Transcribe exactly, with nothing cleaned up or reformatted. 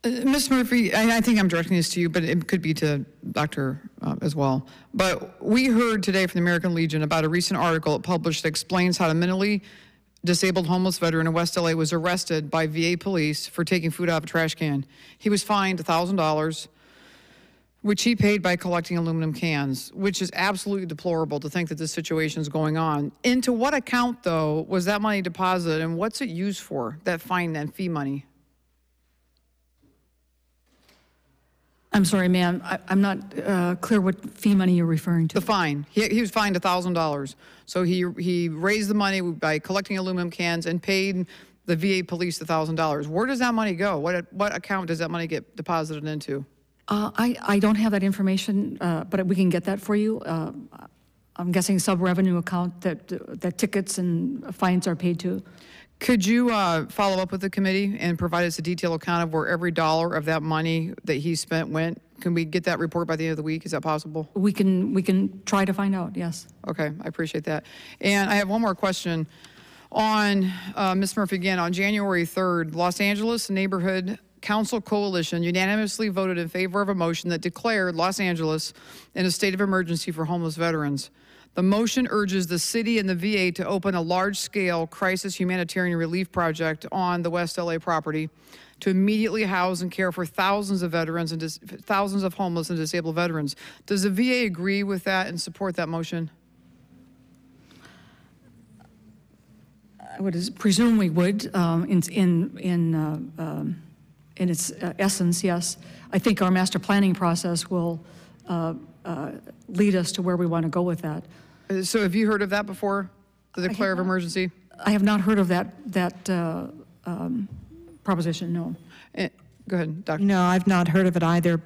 Uh, Miz Murphy, I, I think I'm directing this to you, but it could be to Doctor Uh, as well. But we heard today from the American Legion about a recent article it published that explains how a mentally disabled homeless veteran in West L A was arrested by V A police for taking food out of a trash can. He was fined one thousand dollars, which he paid by collecting aluminum cans, which is absolutely deplorable to think that this situation is going on. Into what account, though, was that money deposited, and what's it used for, that fine and fee money? I'm sorry, ma'am. I, I'm not uh, clear what fee money you're referring to. The fine. He, he was fined one thousand dollars. So he, he raised the money by collecting aluminum cans and paid the V A police one thousand dollars. Where does that money go? What, what account does that money get deposited into? Uh, I, I don't have that information, uh, but we can get that for you. Uh, I'm guessing sub-revenue account that, that tickets and fines are paid to. Could you uh, follow up with the committee and provide us a detailed account of where every dollar of that money that he spent went? Can we get that report by the end of the week? Is that possible? We can, we can try to find out, yes. Okay, I appreciate that. And I have one more question. On, uh, Miz Murphy, again, on January third, Los Angeles Neighborhood Council Coalition unanimously voted in favor of a motion that declared Los Angeles in a state of emergency for homeless veterans. The motion urges the city and the V A to open a large-scale crisis humanitarian relief project on the West L A property to immediately house and care for thousands of veterans and dis thousands of homeless and disabled veterans. Does the V A agree with that and support that motion? I would presume we would, um, in, in, in, uh, um, in its uh, essence, yes. I think our master planning process will uh, uh, lead us to where we want to go with that. So have you heard of that before, the declare of emergency? I have not heard of that, that uh, um, proposition, no. Eh, go ahead, Doctor No, I've not heard of it either.